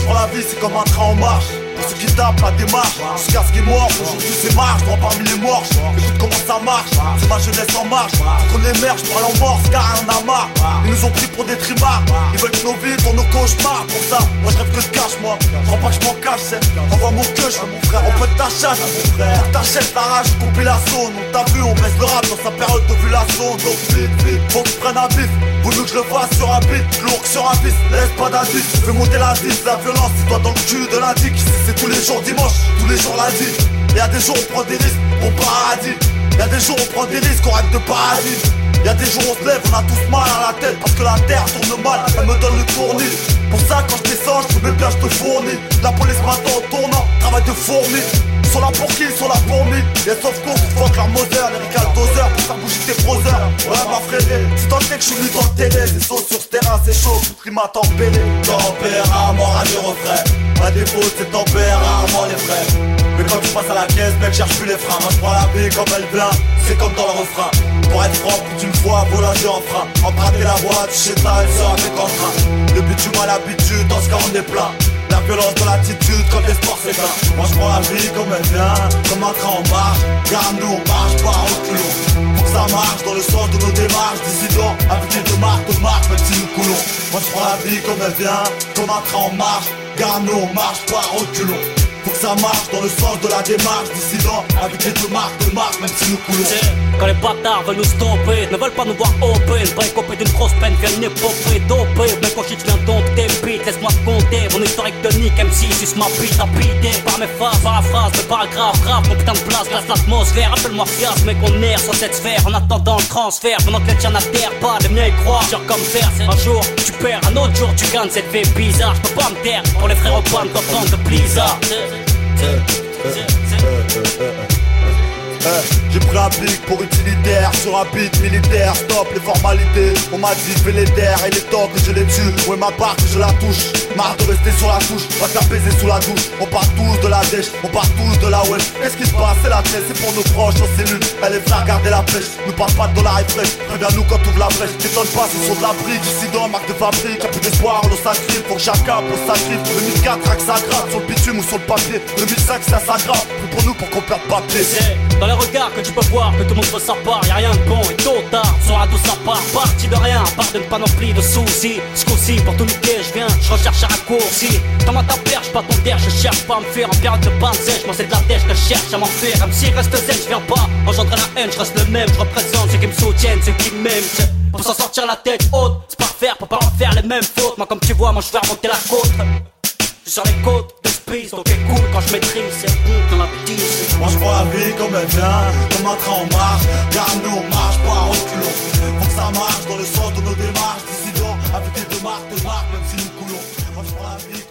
je prends la vie, c'est comme un train en marche. Pour ceux qui tapent la démarche, jusqu'à ce qu'ils morts. Aujourd'hui c'est marche, droit parmi les morts. Écoute comment ça marche, c'est ma jeunesse en marche. Faut qu'on émerge, je parle en morse, car on a marre. Ils nous ont pris pour des trimards. Ils veulent que nos vies tournent nos cauchemars. Pour ça, moi je rêve que je cache moi. Je crois pas que je m'en cache, c'est envoie mon queue, mon frère. On peut ta chasse, mon frère. Faut que t'achètes ta rage, couper la zone. On t'a vu, on baisse le rap dans sa période d'ovulation. Donc vite, faut que je prenne un bif. Vaut mieux que je le fasse sur un beat, lourd que sur un bis. Laisse pas d'indice, fais monter la vis. La violence, c'est toi dans le cul de l'indique. C'est tous les jours dimanche, tous les jours lundi. Y'a des jours on prend des risques au paradis. Y'a des jours on prend des risques, on rêve de paradis. Y'a des jours on se lève, on a tous mal à la tête. Parce que la terre tourne mal, elle me donne le tournis. Pour ça quand je descends, je mes biens, je te fournis. La police m'attend en tournant, travail de fourmi. Ils sont là pour qui, ils sont là pour me. Les sauf course, fuck leur moteur, les Rical Dozer pour faire bouger tes browsers. Ouais ma fréré, si tant est que je suis venu dans le télé. Les sauces sur ce terrain c'est chaud, tout prix m'a tempéré. Tempérament radio refrain. Ma défaut c'est tempérament les vrais. Mais quand tu passes à la caisse, mec cherche plus les freins. Moi je prends la vie comme elle vient, c'est comme dans le refrain. Pour être franc, plus d'une fois, voyager en frein. Emprunter la voie, tu sais ta, elle sera avec en train. Le bitume à l'habitude, dans ce cas on est plein. La violence de l'attitude quand l'espoir s'éteint. Moi je prends la vie comme elle vient, comme un train en marche. Garde-nous, on marche pas au culot. Faut que ça marche dans le sens de nos démarches. Dissidents, avec de marque, même si nous coulons. Moi je prends la vie comme elle vient, comme un train en marche. Garde-nous, on marche pas au culot. Faut que ça marche dans le sens de la démarche. Dissident, avec les deux marques, même si nous coulons. Quand les bâtards veulent nous stopper, ne veulent pas nous voir open. Break d'une grosse peine, viens une épopée dopée. Mais quand je viens donc tes beats, laisse-moi te compter. Mon historique de Nick MC, suce ma bite rapide. Par mes phases, par la phrase, mais paragraphe grave. Mon putain de place, glace l'atmosphère. Appelle-moi fias, mec on erre sur cette sphère. En attendant le transfert, pendant que les tiens n'atterrent pas. Les miens y croient, dur comme fer. Un jour tu perds, un autre jour tu gagnes. Cette vie bizarre, je peux pas me taire. Pour les frères au pan, t'entends de blizzard. J'ai pris un pic pour utilitaire sur un beat militaire. Stop les formalités, on m'a dit fais les terres. Et les temps que je les tue, ouais ma part que je la touche. Marre de rester sur la touche, va te faire baiser sous la douche. On part tous de la dèche, on part tous de la wesh. Qu'est-ce qui se passe, c'est la tête, c'est pour nos proches en cellule. Elle est frère, garder la pêche, nous parle pas de dollars et fraîche. Préviens-nous quand t'ouvres la brèche, t'étonnes pas, c'est sur de la brique. Dissident, marque de fabrique, y'a plus d'espoir, on le sacrifie. Faut que chacun pour sacrifie. 2004, rack ça gratte, sur le bitume ou sur le papier. 2005, ça s'aggrave, plus pour nous pour qu'on perde pas pied. Dans les regards que tu peux voir, que tout le monde veut sa part, y'a rien de bon et tôt ou tard, sur la douce à part, parti de rien, part d'une panoplie de soucis. Ce coup-ci, pour tout niquer, je viens, je recherche un raccourci. Dans ma ta perche, pas ton terre, je cherche pas à me faire en période de panne sèche. Moi c'est de la dèche que je cherche à m'en faire. Même si reste zen, je viens pas engendrer la haine, je reste le même, je représente ceux qui me soutiennent, ceux qui m'aiment. Pour s'en sortir la tête haute, c'est pas faire, pour pas en faire les mêmes fautes. Moi comme tu vois, moi je vais remonter la côte. Sur les côtes de Spice, donc écoute quand je maîtrise, c'est dans la petite. Moi je prends la vie comme elle vient, comme un train en marche. Garde-nous, on marche pas au culot. Faut que ça marche dans le sens de nos démarches. Dissidents, avec les deux marques, même si nous coulons. Moi je prends la vie